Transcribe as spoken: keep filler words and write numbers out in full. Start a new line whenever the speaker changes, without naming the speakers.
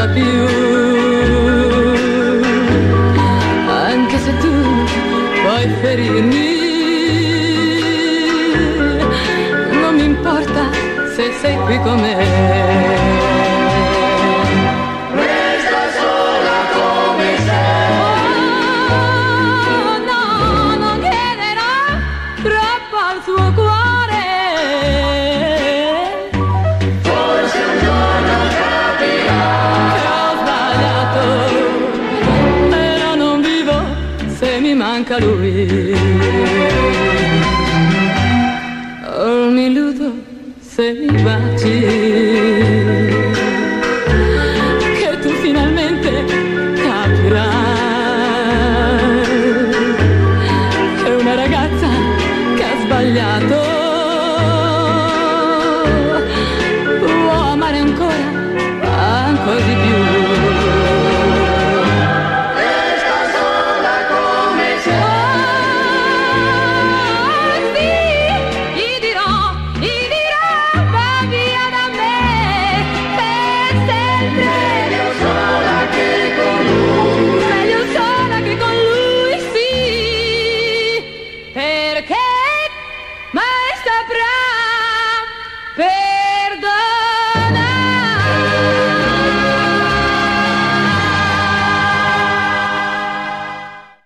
importa più, anche se tu puoi ferirmi, non mi importa se sei qui con me. Manca lui, oh mi illudo se mi baci.